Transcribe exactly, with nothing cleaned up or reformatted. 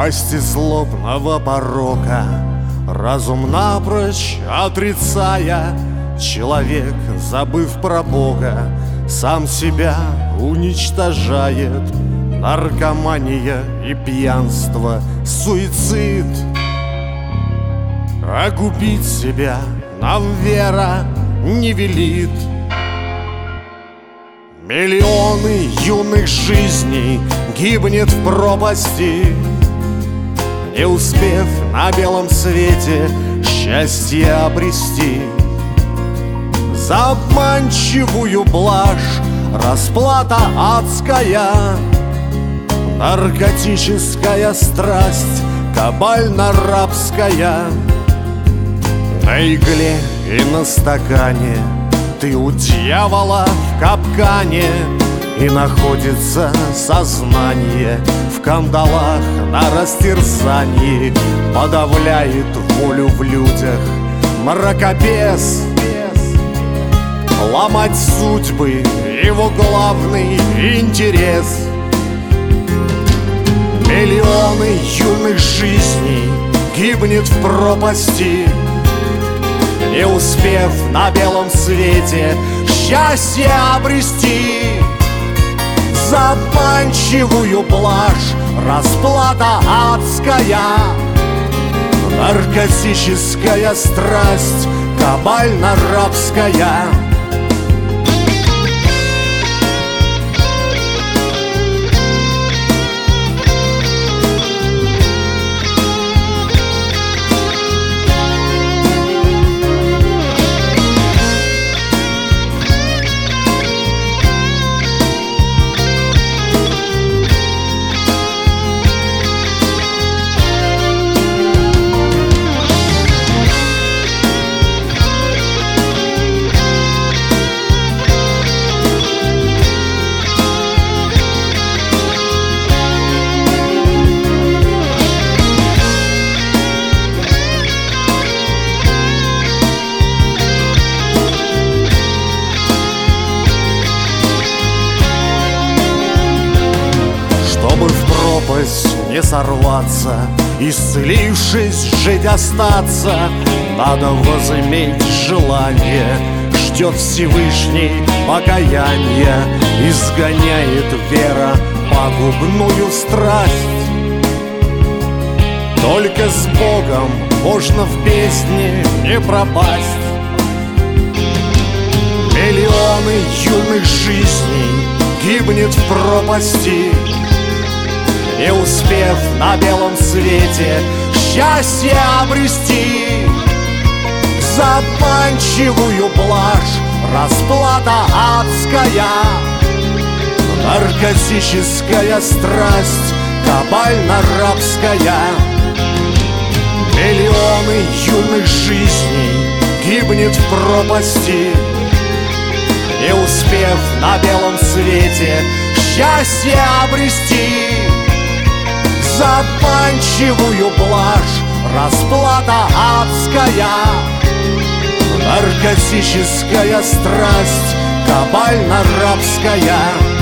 пасти злобного порока, разум напрочь отрицая, человек, забыв про Бога, сам себя уничтожает. Наркомания и пьянство, суицид. А губить себя нам вера не велит. Миллионы юных жизней гибнет в пропасти, не успев на белом свете счастье обрести. За обманчивую блажь расплата адская, наркотическая страсть кабально-рабская. На игле и на стакане ты у дьявола в капкане, и находится сознание в кандалах на растерзании. Подавляет волю в людях мракобес, ломать судьбы его главный интерес. Миллионы юных жизней гибнет в пропасти, не успев на белом свете счастье обрести. За обманчивую блажь расплата адская, наркотическая страсть кабально-рабская. Чтобы в пропасть не сорваться, исцелившись, жить остаться, надо возыметь желание. Ждет Всевышний покаяние, изгоняет вера пагубную страсть. Только с Богом можно в бездне не пропасть. Миллионы юных жизней гибнет в пропасти, не успев на белом свете счастье обрести. За обманчивую блажь расплата адская, наркотическая страсть кабально-рабская. Миллионы юных жизней гибнет в пропасти, не успев на белом свете счастье обрести. За обманчивую блажь расплата адская, наркотическая страсть кабально-рабская.